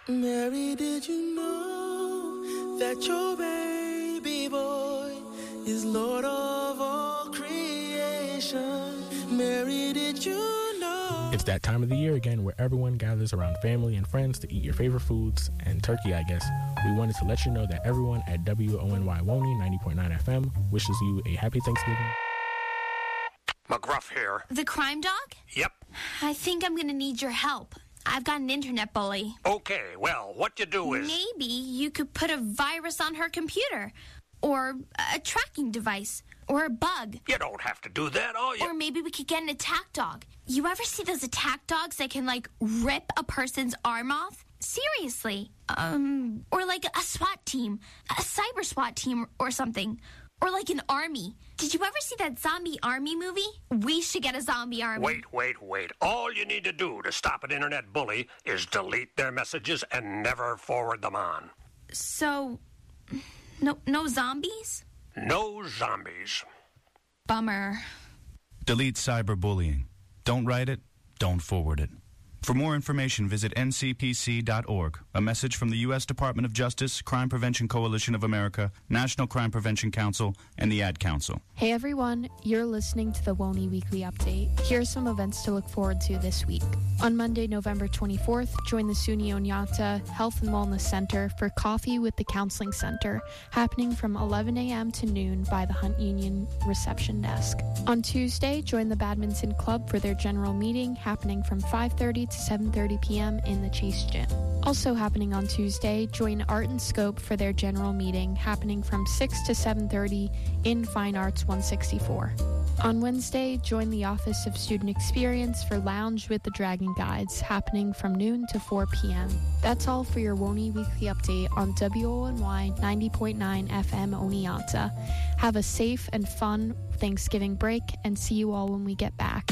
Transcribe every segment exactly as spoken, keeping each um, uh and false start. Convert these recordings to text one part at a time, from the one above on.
Mary, did you know that your baby boy is Lord of all creation? Mary, did you know? It's that time of the year again where everyone gathers around family and friends to eat your favorite foods and turkey, I guess. We wanted to let you know that everyone at W O N Y Woney ninety point nine F M wishes you a happy Thanksgiving. McGruff here. The crime dog? Yep. I think I'm going to need your help. I've got an internet bully. Okay, well, what you do is... Maybe you could put a virus on her computer. Or a tracking device. Or a bug. You don't have to do that, all you... Or maybe we could get an attack dog. You ever see those attack dogs that can, like, rip a person's arm off? Seriously. Um, or like a SWAT team. A cyber SWAT team or something. Or like an army. Did you ever see that zombie army movie? We should get a zombie army. Wait, wait, wait. All you need to do to stop an internet bully is delete their messages and never forward them on. So, no, no zombies? No zombies. Bummer. Delete cyberbullying. Don't write it, don't forward it. For more information, visit N C P C dot org. A message from the U S Department of Justice, Crime Prevention Coalition of America, National Crime Prevention Council, and the Ad Council. Hey everyone, you're listening to the Woney Weekly Update. Here are some events to look forward to this week. On Monday, November twenty-fourth, join the SUNY Oneonta Health and Wellness Center for Coffee with the Counseling Center, happening from eleven a.m. to noon by the Hunt Union reception desk. On Tuesday, join the Badminton Club for their general meeting, happening from five thirty to seven thirty p.m. in the Chase Gym. Also happening on Tuesday, join Art and Scope for their general meeting, happening from six to seven thirty in Fine Arts one sixty-four. On Wednesday, join the Office of Student Experience for Lounge with the Dragon Guides, happening from noon to four p.m. That's all for your Woney Weekly Update on W O N Y ninety point nine F M Oneonta. Have a safe and fun Thanksgiving break, and see you all when we get back.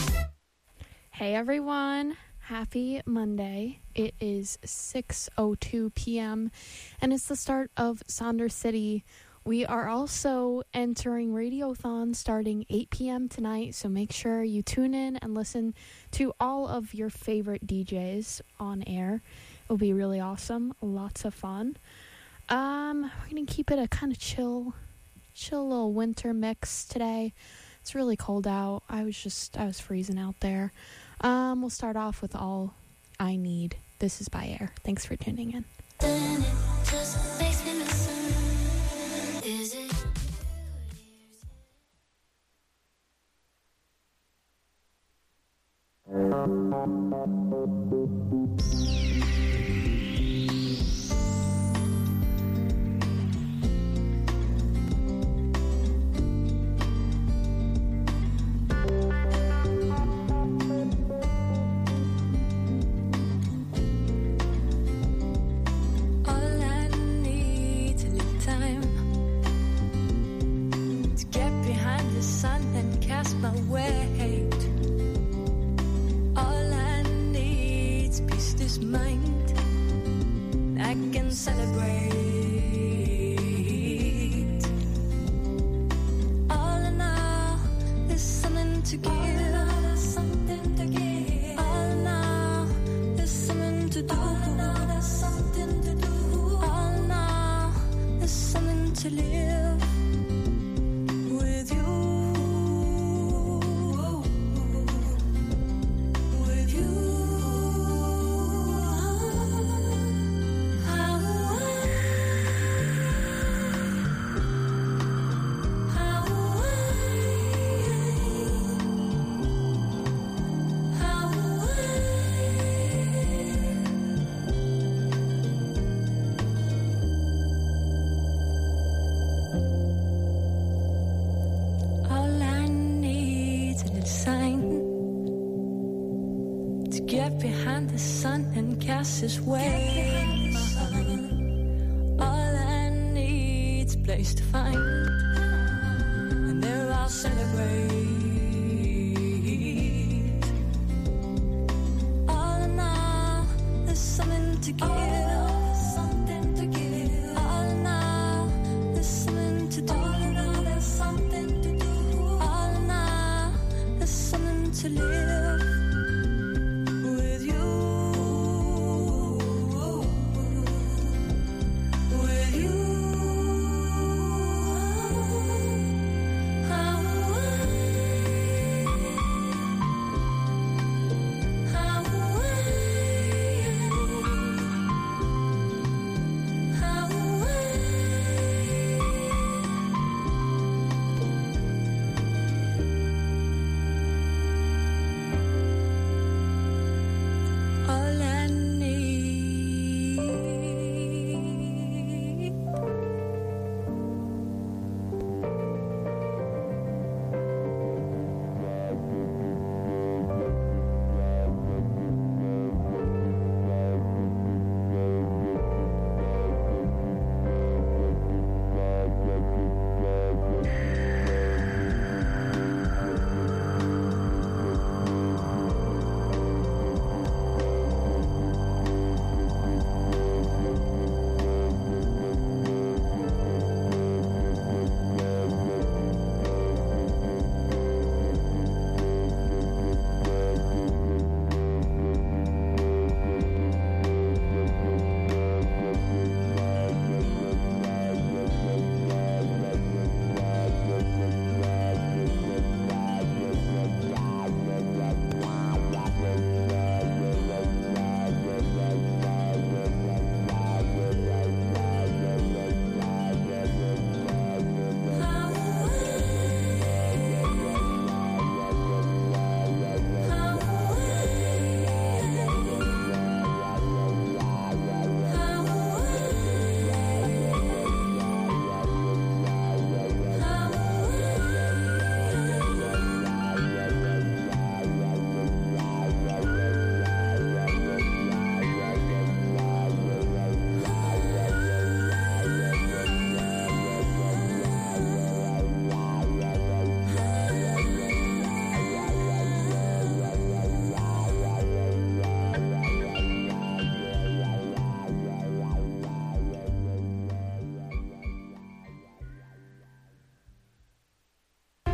Hey everyone, happy Monday. It is six oh two p.m. and it's the start of Sonder City. We are also entering Radiothon starting eight p.m. tonight, so make sure you tune in and listen to all of your favorite D Js on air. It'll be really awesome, lots of fun. Um, we're going to keep it a kind of chill, chill little winter mix today. It's really cold out. I was just, I was freezing out there. Um, we'll start off with All I Need. This is by Air. Thanks for tuning in. Then it just makes me listen. Is it? My weight. All I need's peace, this mind. I can celebrate. All in all, there's something to give. All in all, there's something to give. All in all, there's something to do. All in all, there's something to do. All in all, there's something to live with you. His way. All I need's a place to find, and there I'll celebrate. All in all, there's something to give. Something to give. All in all, there's something to do. All in all, there's something to do. All in all, there's something to live with you.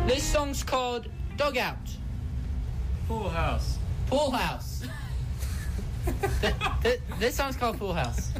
This song's called Dugout. Pool House. Pool House. th- th- this song's called Pool House.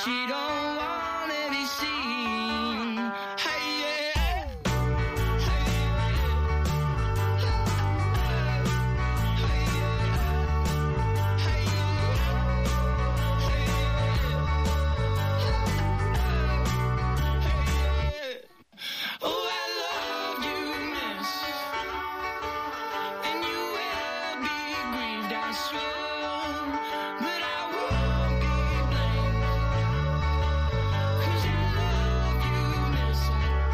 she don't wanna be seen. Hey, yeah. Oh, I love you, miss, and you will be grieved, I swear, but I won't be blamed, 'cause I love you, miss.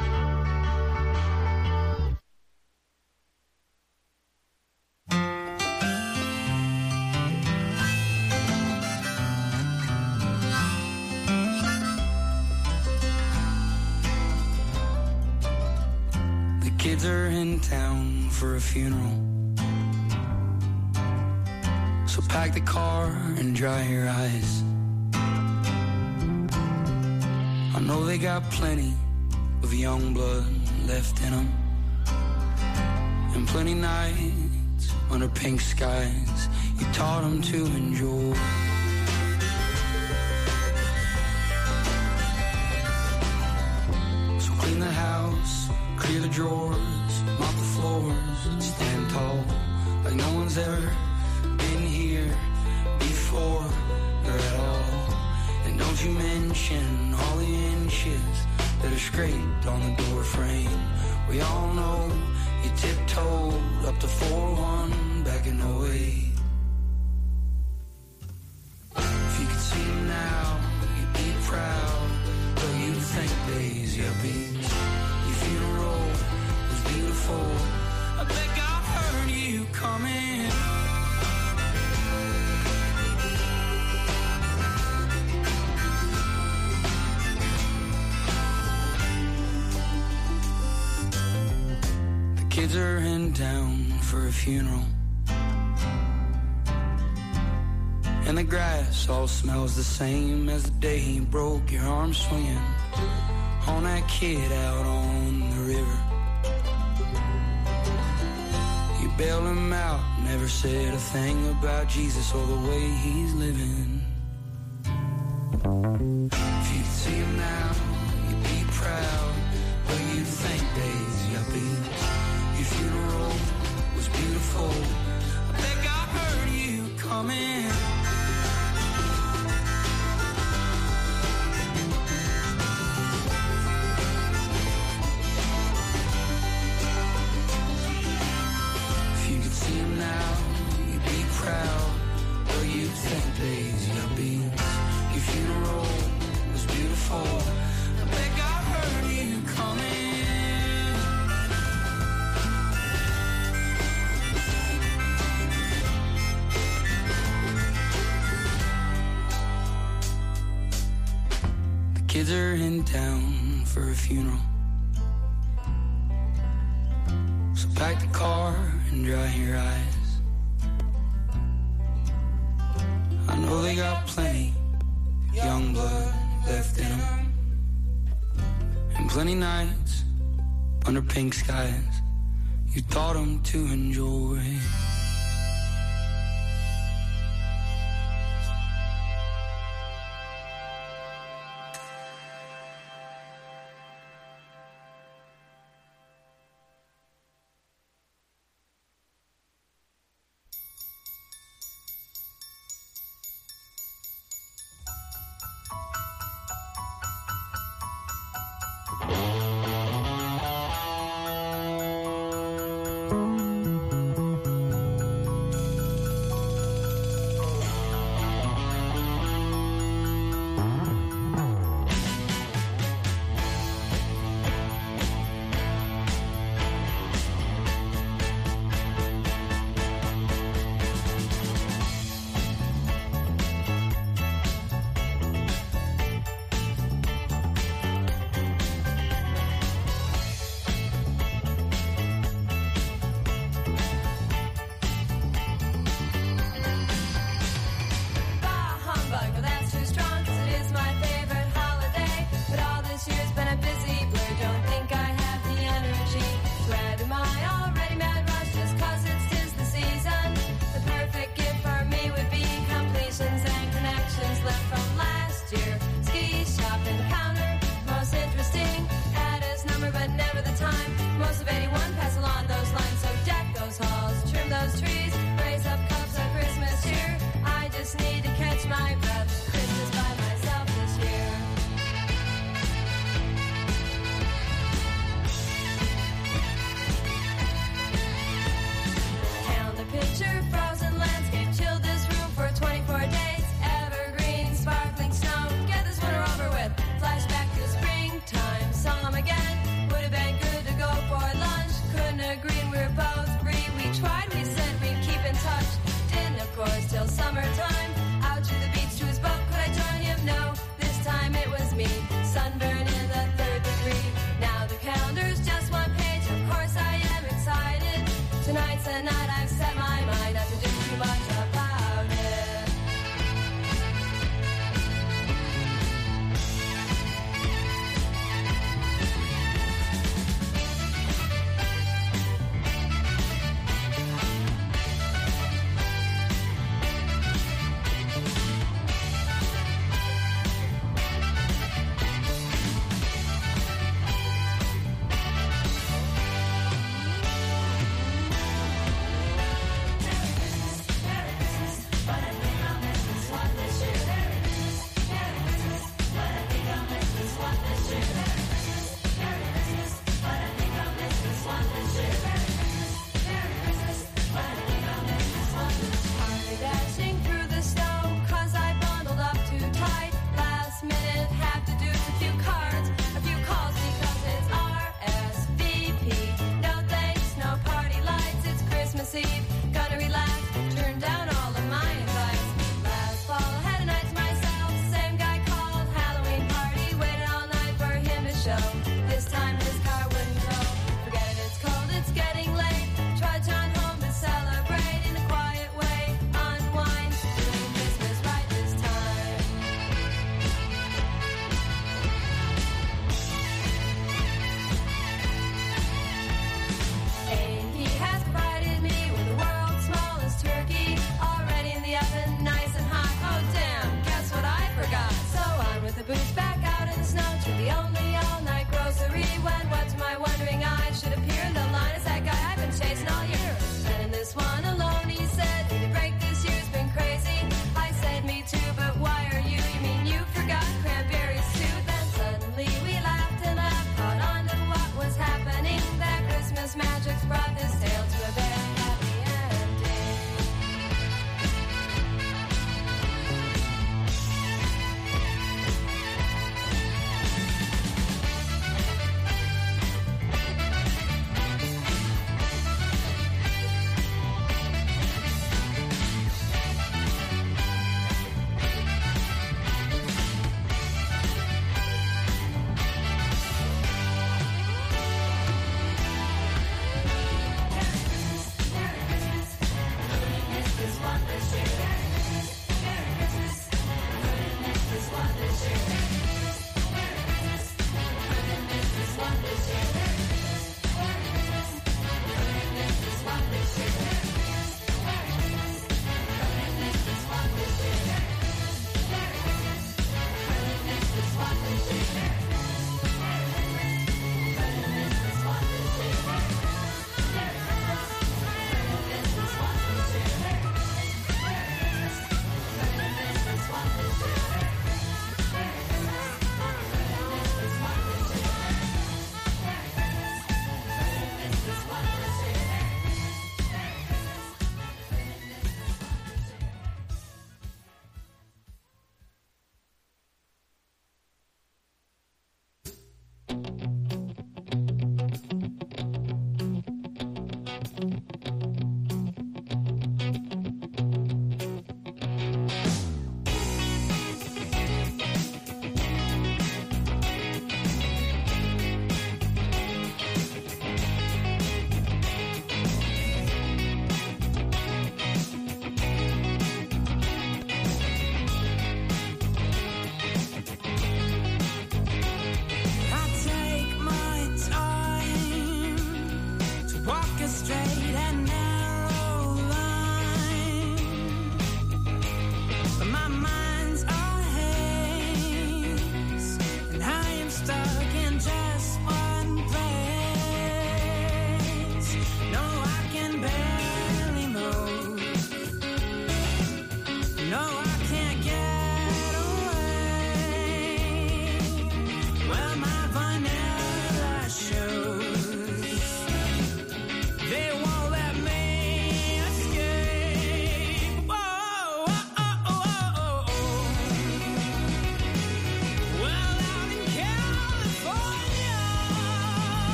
The kids are in town for a funeral, so pack the car and dry your eyes. I know they got plenty of young blood left in them, and plenty nights under pink skies you taught them to enjoy. So clean the house, clear the drawers, mop the floors, stand tall like no one's ever been here before or at all. And don't you mention all the inches that are scraped on the door frame. We all know you tiptoed up to four one back in oh eight. If you could see him now, you'd be proud, though you'd think days your beats. Your funeral was beautiful, I bet God heard you coming. The kids are in town for a funeral, and the grass all smells the same as the day you broke your arm swinging on that kid out on the river. You bailed him out, never said a thing about Jesus or the way he's living. If you could see him now, you'd be proud, but you'd think days yuppie. Your funeral was beautiful, I bet God heard you coming. If you could see him now, you'd be proud, but you'd think days yuppie. Your funeral was beautiful, I bet God heard you coming. The kids are in town for a funeral, so pack the car and dry your eyes. I know they got plenty young blood left in them, and plenty nights under pink skies you taught them to enjoy.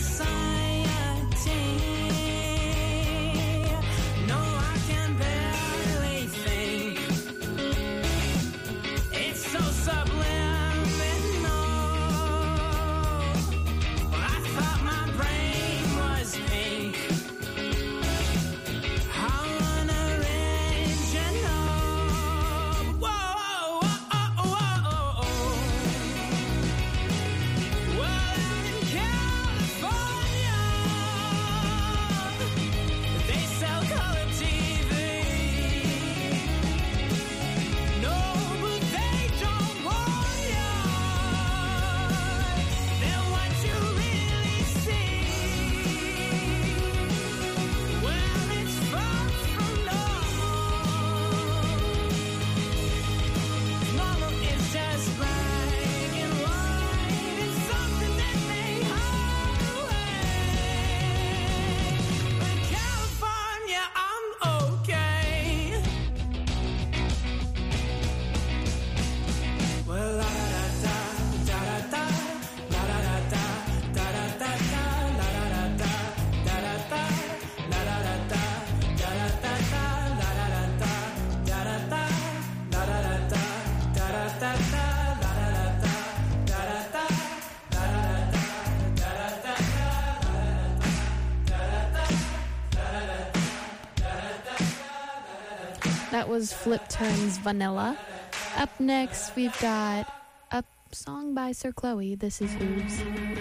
That was Flip Turn's Vanilla. Up next, we've got a song by Sir Chloe. This is Hooves.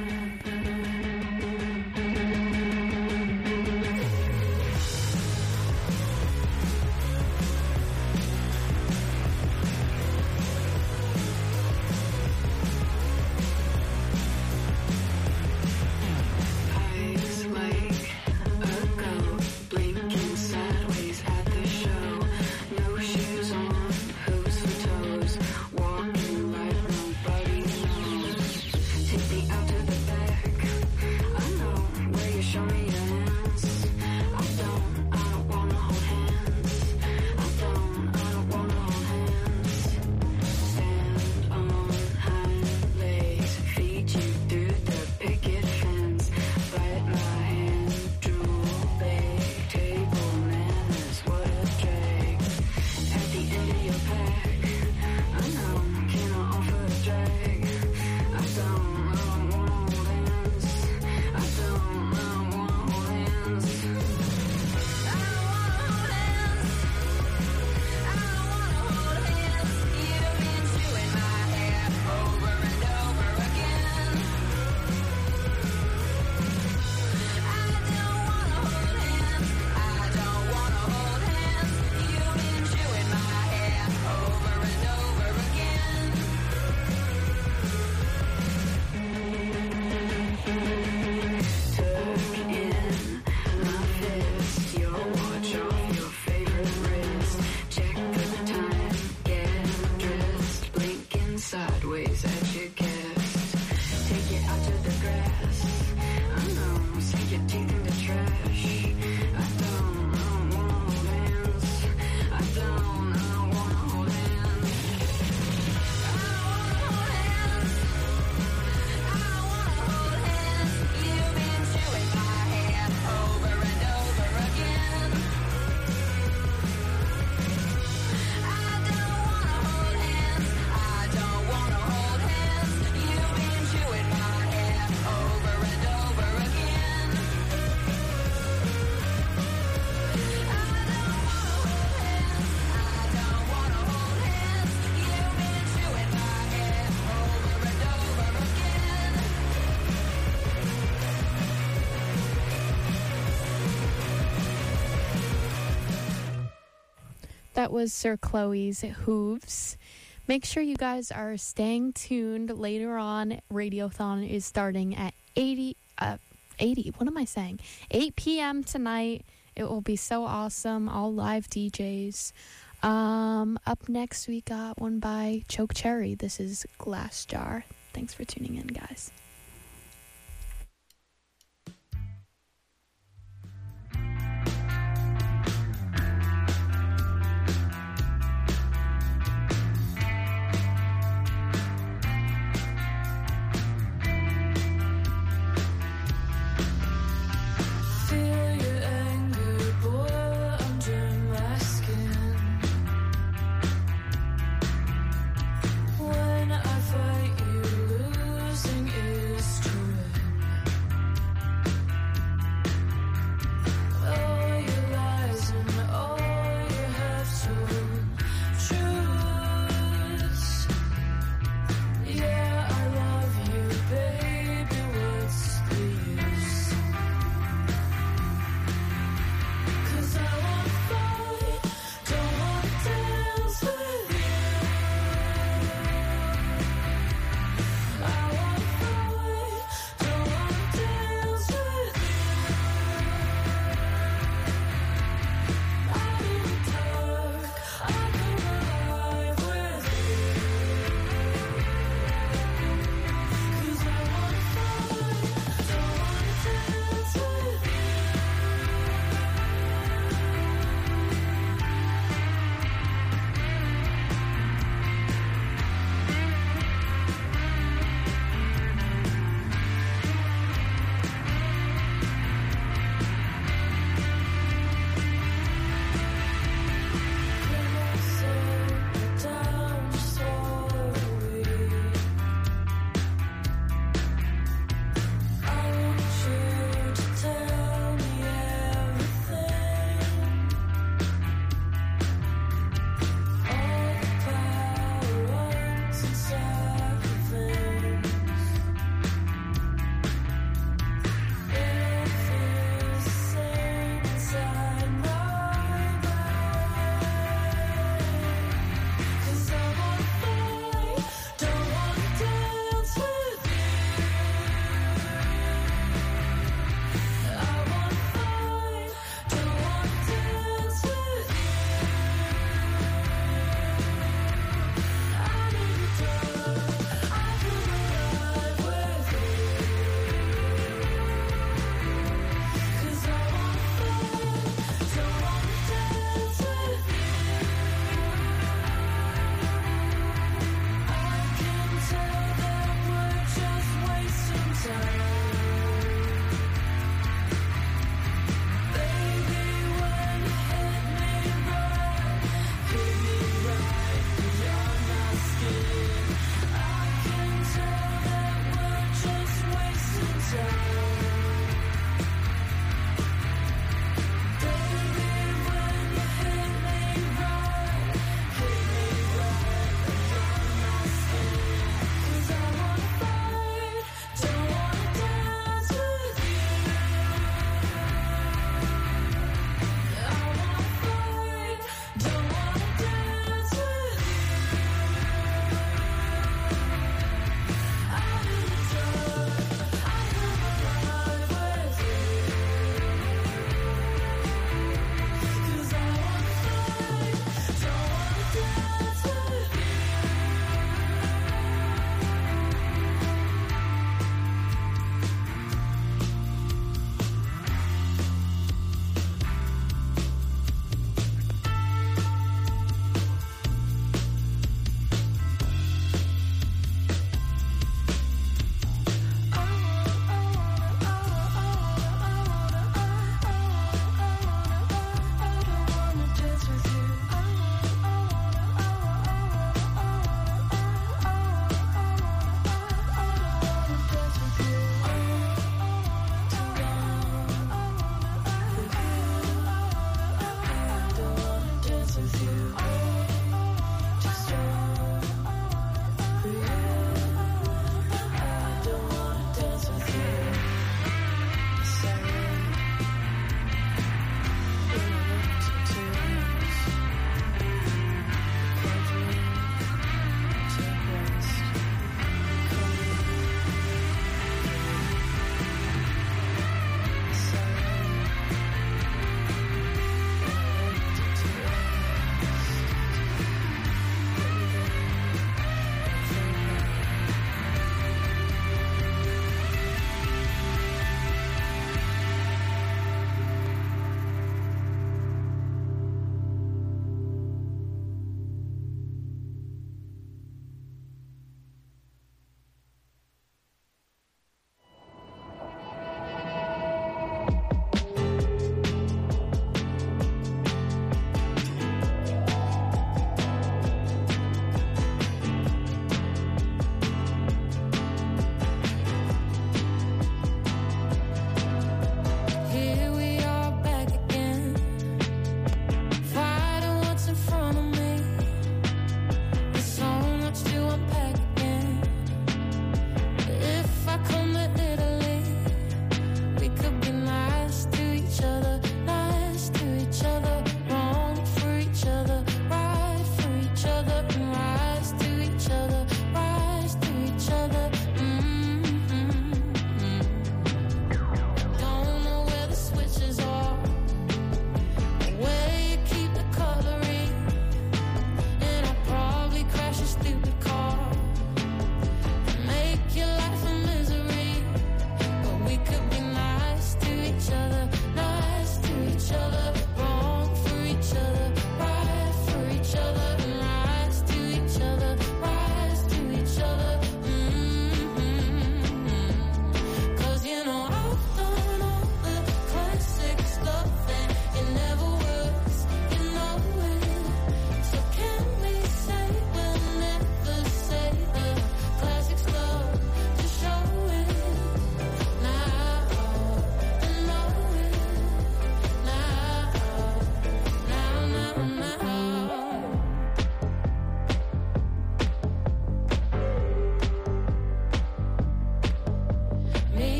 That was Sir Chloe's Hooves. Make sure you guys are staying tuned. Later on, Radiothon is starting at eighty, uh, eighty, what am I saying? eight p.m. tonight. It will be so awesome. All live D Js. Um, up next, we got one by Choke Cherry. This is Glass Jar. Thanks for tuning in, guys.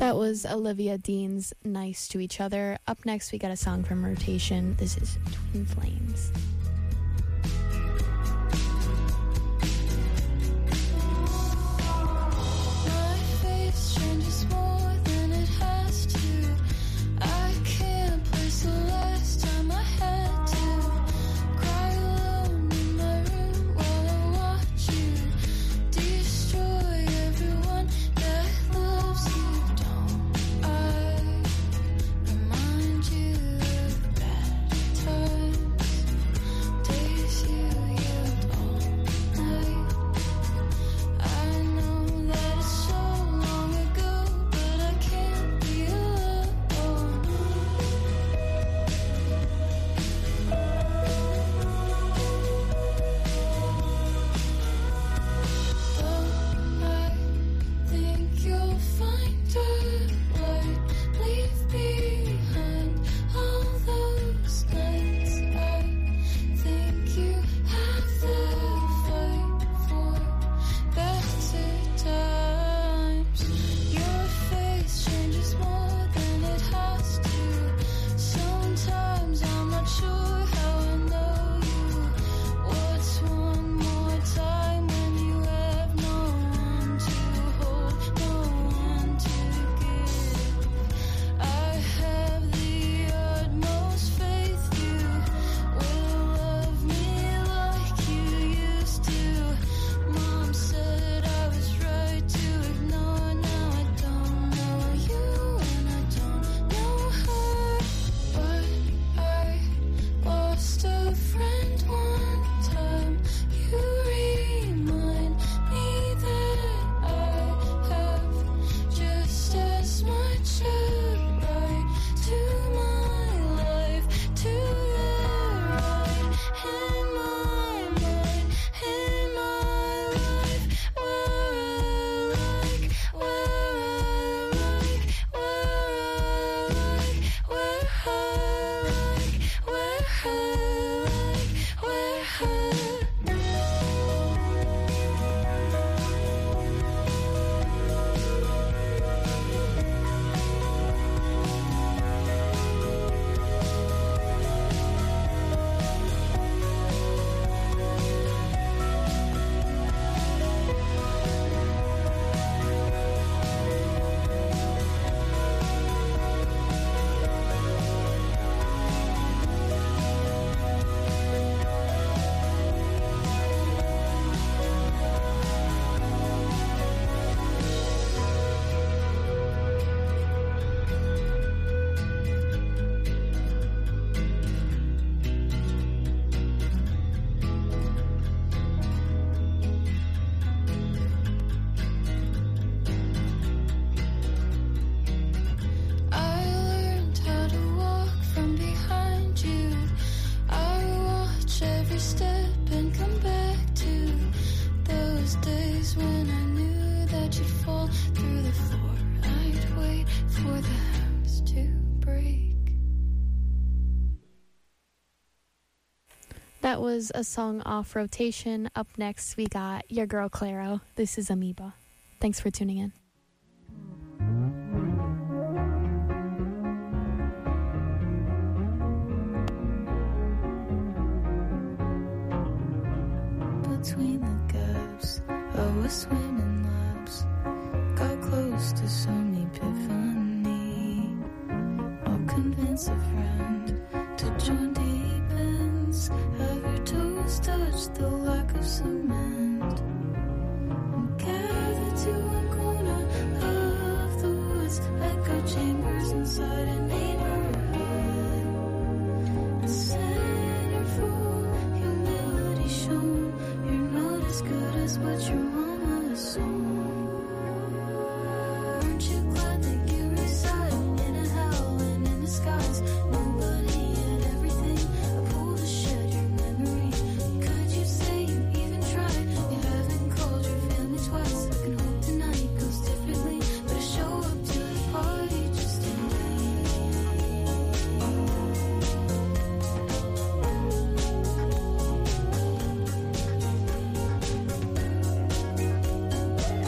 That was Olivia Dean's Nice to Each Other. Up next, we got a song from Rotation. This is Twin Flames. My face changes more than it has to. I can't place the last time I had to cry alone in my room while I watch you destroy everyone that loves you. Don't I remind you of bad times, days you yelled all night? I know that it's so long ago, but I can't be alone. Don't I think you'll find a light, leave behind all those nights. I think you have the fight for better times. Your face changes more than it has to. Sometimes I'm not sure how I know you. What's one more time when you have no one to hold, no one to give? I have the utmost faith you will love me like you used to. Mom said I was right to ignore. Now I don't know you and I don't know her. But I lost a friend one time. You remind me that I have just as much a right to my life, to the right in my mind, in my life, where I like, where I like, where I like, where I like, where I like, where I I learned how to walk from behind you. I watch every step and come back to those days when I knew that you'd fall through the floor. I'd wait for the house to break. That was a song off Rotation. Up next, we got Your Girl Claro. This is Amoeba. Thanks for tuning in. Between the gaps, I was swimming laps. Got close to some epiphany. I'll convince a friend to join deep ends. Have your toes touch the lack of cement. And gather to one corner of the woods. Echo chambers inside a neighborhood. A center for humility shown. You're not as good as what your mama assumed. Aren't you glad that you reside in a hell and in the skies? Nobody had everything. I pulled to shed your memory. Could you say you even tried? You haven't called your family twice. I can hope tonight goes differently, but I show up to the party just in case.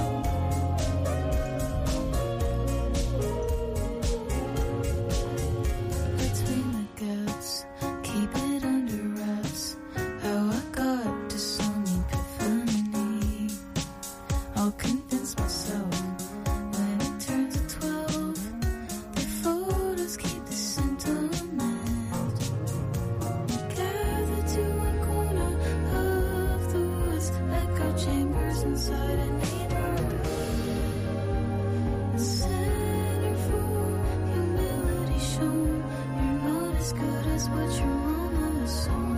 what's inside and need the centerfold, humility shown. You're not as good as what your mama saw.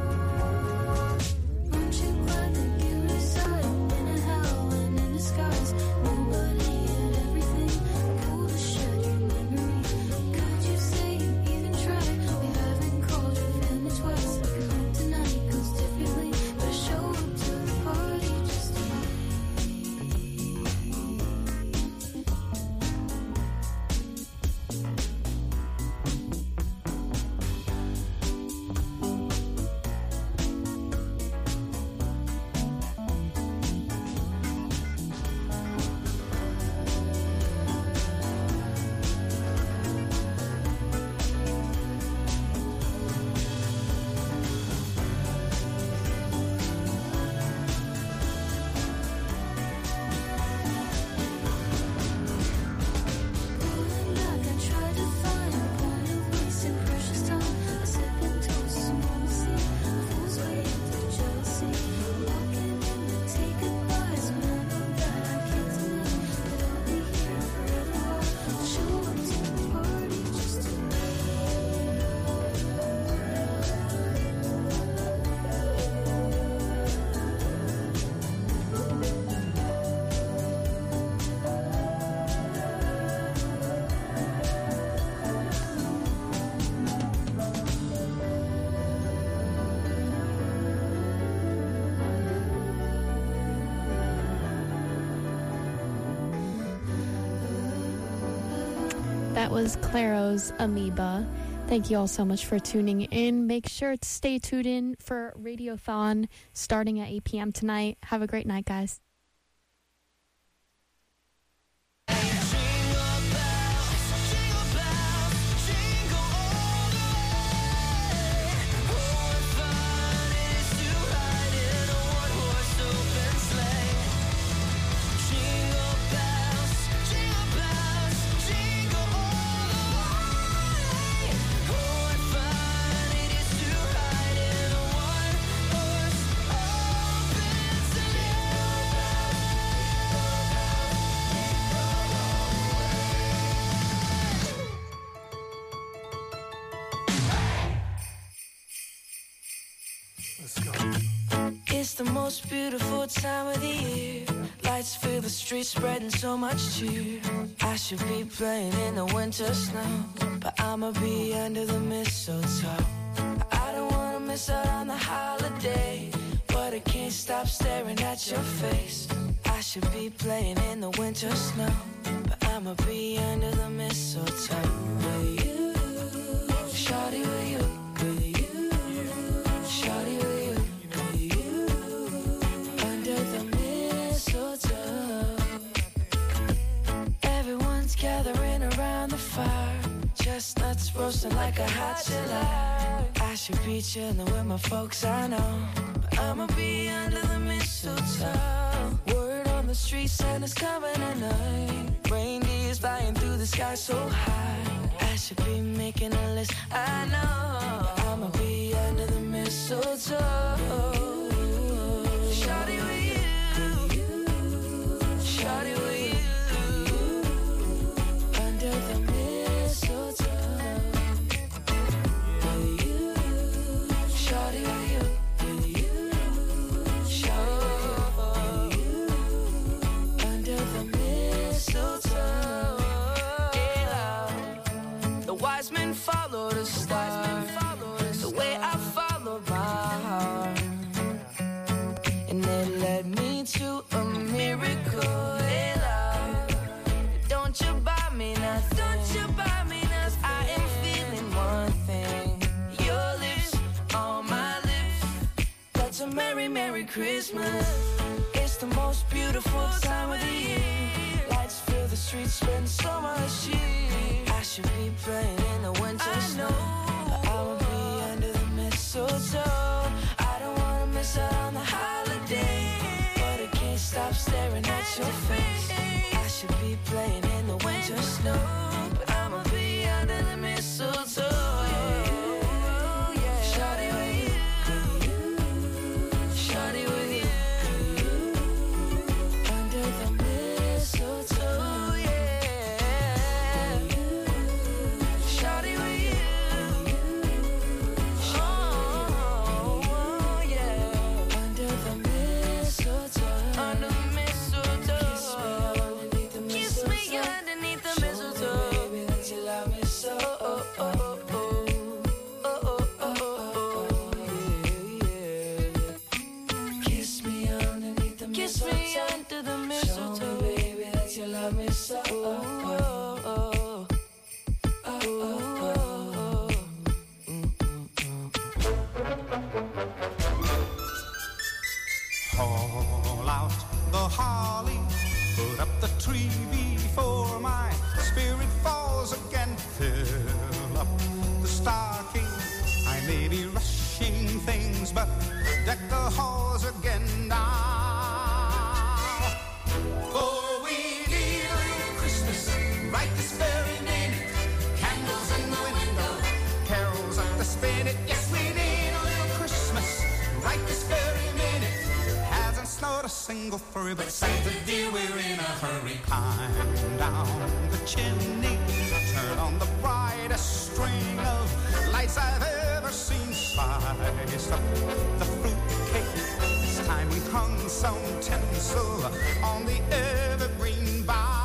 Aren't you glad that you decided in a hell and in disguise? Nobody had everything. Cool to shed your memory. Could you say you even tried? We haven't called your family twice. Like a home tonight goes differently, but I show up to the party just to That was Claro's Amoeba. Thank you all so much for tuning in. Make sure to stay tuned in for Radiothon starting at eight p.m. tonight. Have a great night, guys. It's the most beautiful time of the year. Lights fill the streets, spreading so much cheer. I should be playing in the winter snow, but I'ma be under the mistletoe. I don't wanna miss out on the holiday, but I can't stop staring at your face. I should be playing in the winter snow, but I'ma be under the mistletoe. With you, shawty, with you, with you, shawty, with you. Gathering around the fire, chestnuts roasting like a hot July. I should be chilling with my folks, I know, but I'ma be under the mistletoe. Word on the street, Santa's coming tonight. Reindeer's flying through the sky so high. I should be making a list, I know, but I'ma be under the mistletoe. Shawty with you, shawty with you. Follow the stars, the way I follow my heart, and it led me to a miracle. Hey, love, don't you buy me nothing, don't you buy me nothing. I am feeling one thing, your lips on my lips. That's a merry, merry Christmas. It's the most beautiful time of the year. Lights fill the streets, spend so much cheer. I should be playing in the winter snow, but I will be under the mistletoe. I don't wanna miss out on the holiday, but I can't stop staring at your face. I should be playing in the winter snow, but I'ma be under the mistletoe. Shawty with you, shawty with you, Haul out the holly, put up the tree before my spirit falls again. Fill up the stocking. I may be rushing things, but deck the halls again now. For we need a little Christmas right this very minute. Candles in the window, carols at the spinet. Yes, we need a little Christmas right this very minute. Hasn't snowed a single flurry, but Santa dear, we're in a hurry. Climb down the chimney, turn on the brightest string of lights I've ever seen. Slice up the fruitcake. This time we hung some tinsel on the evergreen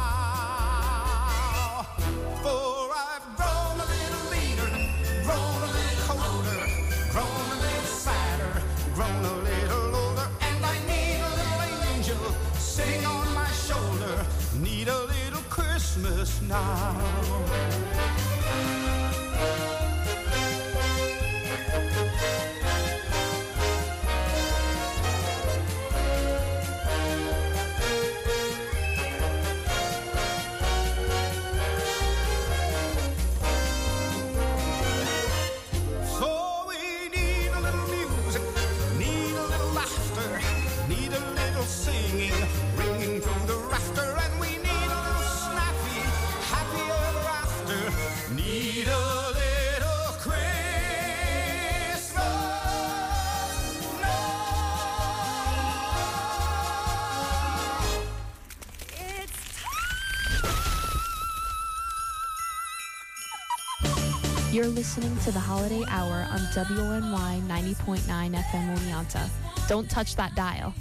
bough. For I've grown a little leaner, grown a little colder, grown a little sadder, grown a little older, and I need a little angel sitting on my shoulder. Need a little Christmas now. Singing, ringing through the rafter, and we need a little snappy, happy ever after. Need a little Christmas now. You're listening to the Holiday Hour on W O N Y ninety point nine F M Oneonta. Don't touch that dial.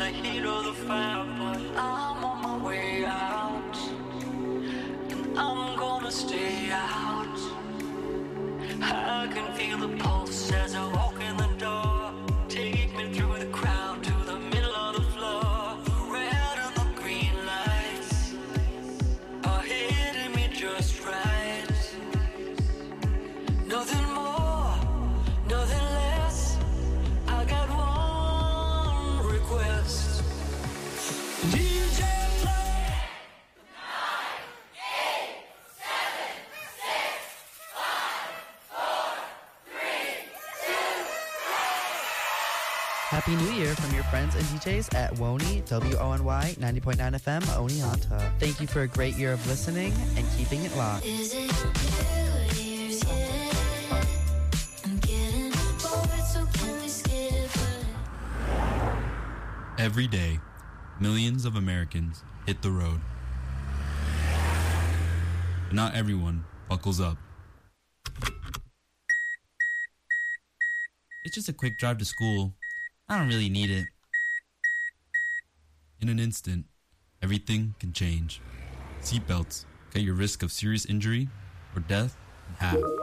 the heat of the fire, but I'm on my way out, and I'm gonna stay out. I can feel the pulse as I walk in the door. Take me through the crowd to the middle of the floor. The red and the green lights are hitting me just right. Nothing more, nothing less. I got one request. D J play. Nine, eight, seven, six, five, four, three, two, Happy New Year from your friends and D Js at Wony, W O N Y, ninety point nine F M, Oneonta. Thank you for a great year of listening and keeping it locked. Is it New Year's yet? I'm getting bored, so can we skip it? Every day, millions of Americans hit the road. But not everyone buckles up. It's just a quick drive to school. I don't really need it. In an instant, everything can change. Seatbelts cut your risk of serious injury or death in half.